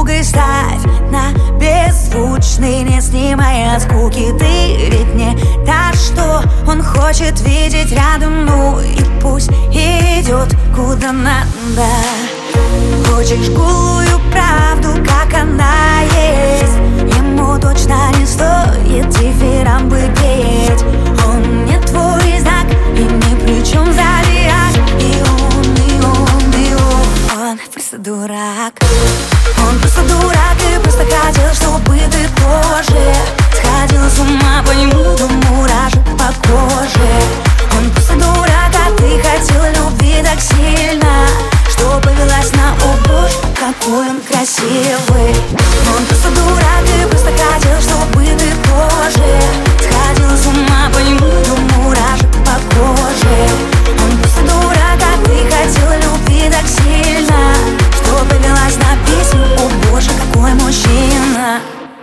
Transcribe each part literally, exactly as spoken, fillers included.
подругой ставь на беззвучный, не снимая скуки. Ты ведь не та, что он хочет видеть рядом. Ну и пусть идет куда надо. Хочешь голую правду, как она есть? Ему точно не стоит дифирамбы петь. Он не твой знак и ни при чем зодиак. И он, и он, и он, он просто дурак. Он просто дурак и просто хотел, чтобы ты тоже сходила с ума по нему, до мурашек по коже. Он просто дурак, а ты хотела любви так сильно, что повелась на «О боже, какой он красивый». Он просто дурак и просто хотел, чтобы ты тоже сходила с ума по нему, до мурашек по коже. Он просто дурак, а ты хотела любви так сильно, что повелась на песню «О боже, какой мужчина».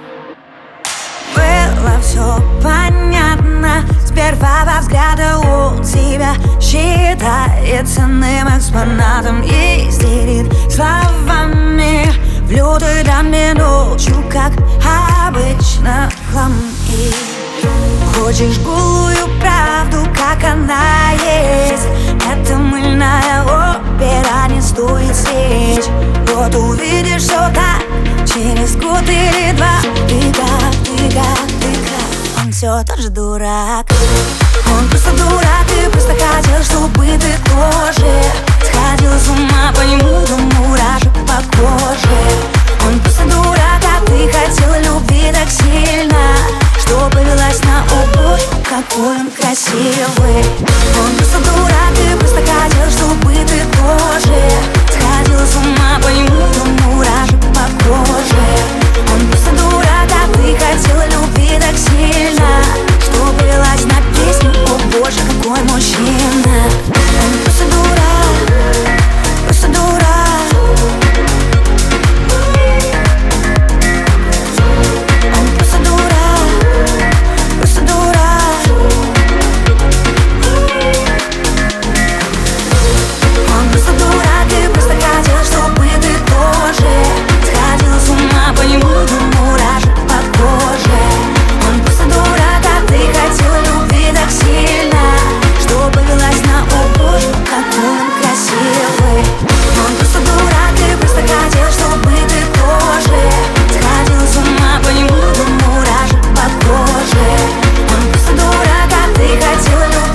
Было все понятно сперва во взгляде. Он себя считает ценным экспонатом и истерит словами в лютой драме, ночью, как обычно, хлам. И хочешь голую правду, как она есть? Это мыльная опера, не стоит свеч. Вот увидишь все так через год или два. Ты как, ты как, ты как, он все тот же дурак. Он просто дурак и просто хотел, чтобы ты тоже сходила с ума по нему, до мурашек по коже. Он просто дурак, а ты хотела любви так сильно, что повелась на «О боже, какой он красивый». Он просто дурак и просто хотел, чтобы ты тоже сходила с ума по нему, до мурашек по коже. Он просто дурак, а ты хотела любви так сильно, что повелась на песню «О боже, какой мужчина». Он просто дурак, просто дурак.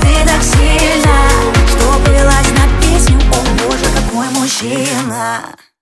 Мужчина.